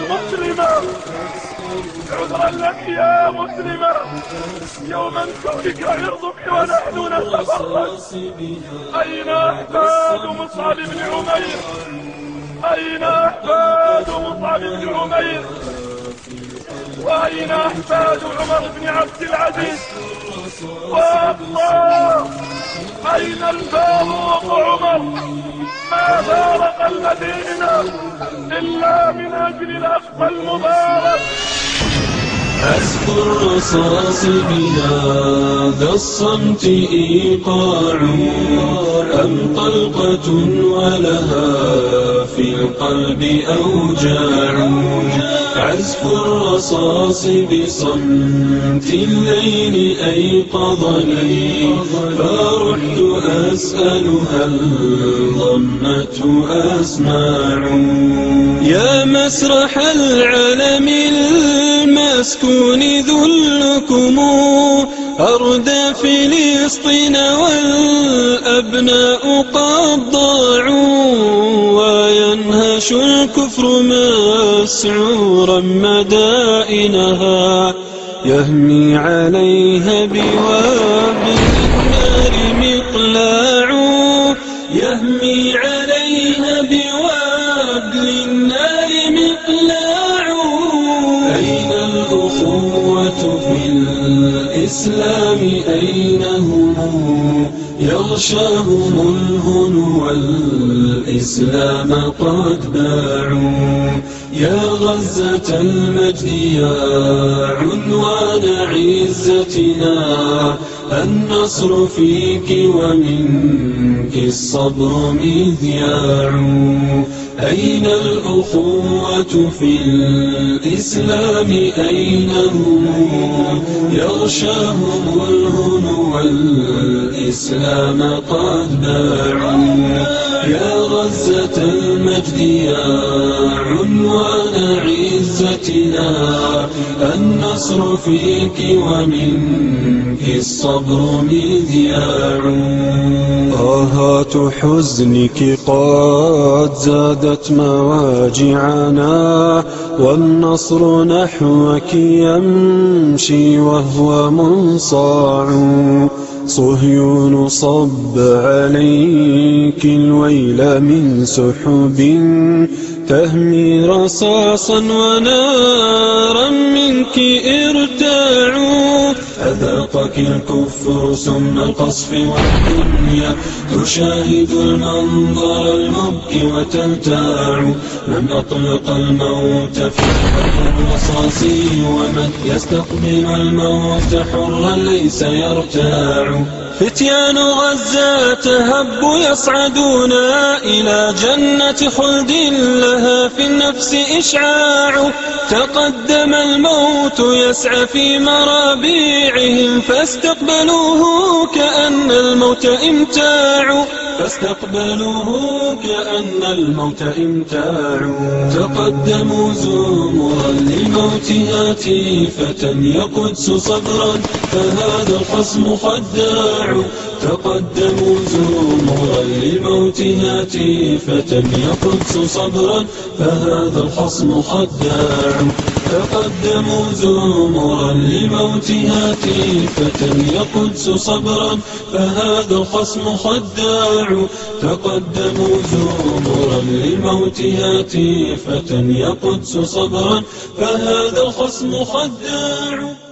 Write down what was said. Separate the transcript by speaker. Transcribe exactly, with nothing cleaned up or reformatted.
Speaker 1: مسلمة، عذرا لك يا مسلمة، يوما كونك عرضك ونحن نتفرج. أين أحفاد مصعب بن عمير؟ أين أحفاد مصعب بن عمير؟ وأين أحفاد عمر بن عبد العزيز؟ والله أين الفاروق عمر؟ ما فارق المدينة إلا من أجل الأخ المبارك.
Speaker 2: عزف الرصاص بهذا الصمت إيقاع أم طلقة ولها في القلب أوجاع. عزف الرصاص بصمت الليل أيقظني، فرحت أسأل هل ضمته أسماع. يا مسرح العالم المسكون ذلكم، أرض فلسطين والأبناء قد ضاعوا، وينهش الكفر مسعورا مدائنها، يهمي عليها بوابل النار مقلاع، يهمي عليها بوابل النار مقلاع. أين الأخوة في الإسلام؟ أين هم؟ يغشاهم الهن والإسلام قد باعوا. يا غزة المجد يا عنوان عزتنا، النصر فيك ومنك الصبر مذياع. أين الأخوة في الإسلام؟ أين هم؟ يغشاهم الهن والإسلام قد باعوا. يا غزة المجد يا عنوان عزتنا، النصر فيك ومنك الصبر مذياع. آهات حزنك قد زادت مواجعنا، والنصر نحوك يمشي وهو منصاع. صهيون صب عليك الويل من سحب، تهمي رصاصا ونارا منك ارتاع. أذاقك الكفر سم القصف والدنيا، تشاهد المنظر المبكي وتلتاع. من أطلق الموت في الرصاص، ومن يستقبل الموت حرا ليس يرتاع. فتيان غزة هبوا يصعدون إلى جنة خلد لها في النفس إشعاع. تقدم الموت يسعى في مرابيعهم، فاستقبلوه كأن الموت إمتاع. فاستقبلوه كأن الموت إمتاع. تقدموا زمرا للموت هاتفة، يا قدس صبرا فهذا الخصم خداع. تقدموا زمرا للموت هاتفة، يا قدس صبرا فهذا الخصم خداع. تقدموا زمرا للموت هاتفة، يا قدس صبرا فهذا الخصم خداع. تقدموا زمرا للموت هاتفة، يا قدس صبرا فهذا الخصم خداع.